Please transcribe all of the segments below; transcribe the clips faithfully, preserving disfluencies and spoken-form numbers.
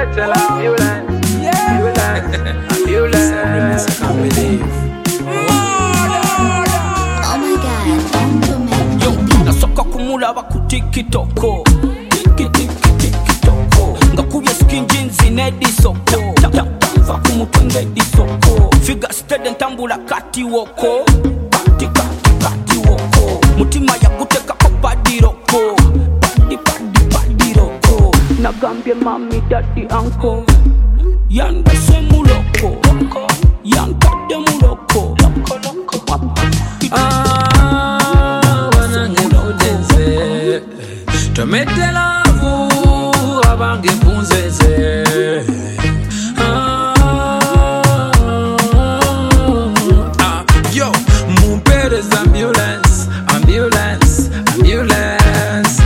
tell ambulance, ambulance, ambulance. I can't believe. Oh my God, yo, nasoka kumulaba ku TikTok. Tiki tiki TikTok. Ngakubye skin jeans n'edisoko. Tanva ku mutwe ng'edisoko. Figure steady ntambula kati woko. Kati kati kati woko. Mutima yaguteka ko padiroko. Padi padi padiroko. Nagambye mami daddy uncle. Yandese muloko. Yankade muloko. Loko loko. Ah, wanange mudenze. Tomete lavu abange punzeze. Ah, ah, yo, mumperes ambulance, ambulance, ambulance.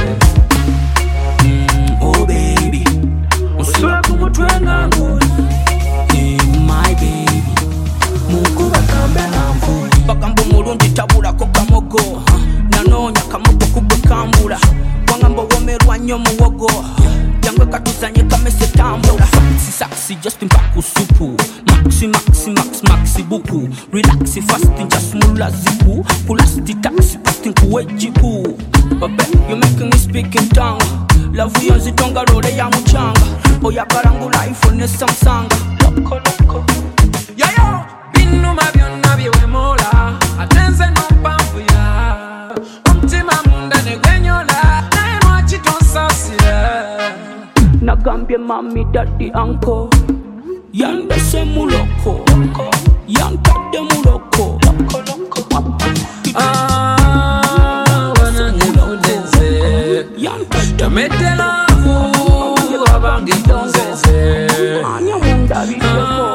Mm, oh baby, usula kumutwenga nguli. Hey, my baby, mukuba kambe namvuli. Bakambo mulungi tabula ko kamogo. Nanonya kamogo kubwe kambula. Wangamba womerwa nnyo muwogo. Yangwe katuzanye kamese tambula. Saxi saxi just mpaku supu. Maxi maxi max maxi buku. Relaxi fasting just mula zipu. Pulasti taxi fasting kuwe jipu. Babe, you making me speak in tongue. Love you nzitonga role ya muchanga. Oyakarangu life on Samsung. Loko loko. Yo yo, binu mabyonna byewemola. Atenze nompamvu ya. Omutima munda ne gwenyola. Naye lwaki tonsasira? Nagambye mami daddy uncle. Yandese muloko. Yankade muloko. Loko loko. Ah, wanange mudenze. Tomete lavu abange punzeze. Anya munda bidoko.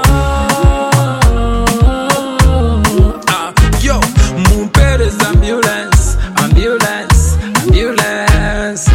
Ah, yo, mumperes ambulance, ambulance, ambulance.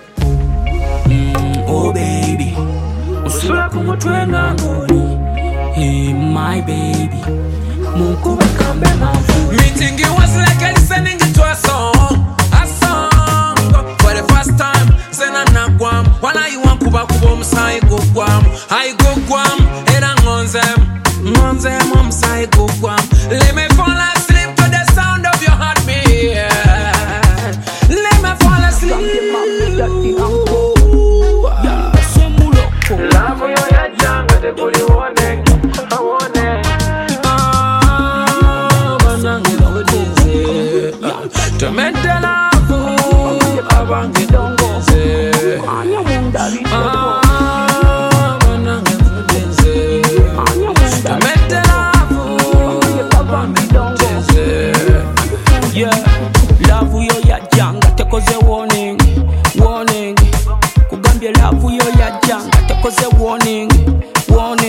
Mm, oh baby, usula kumutwenga nguli. Hey my baby, mukuba kambe namvuli. Meeting you was like listening to a song, a song. For the first time, sena na guam. Wana you want kuba kuba umsai go guam. I go guam, era ngonzem, ngonzem umsai go guam. Let me fall asleep to the sound of your heartbeat. Let me fall Nagambye mami daddy asleep. uncle. Yandese muloko. Love yo ya janga te kuli one, I want it. Ah, wanange mudenze. Tomete lavu abange punzeze. Anya munda bidoko. Ah, wanange mudenze. Anya munda. Tomete lavu abange punzeze. Yeah, love yo ya janga tekoze warning, warning. Kugambye love yo ya janga tekoze warning, warning.